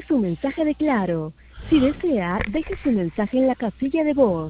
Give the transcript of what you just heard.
su mensaje de Claro. Si desea, deje su mensaje en la casilla de voz.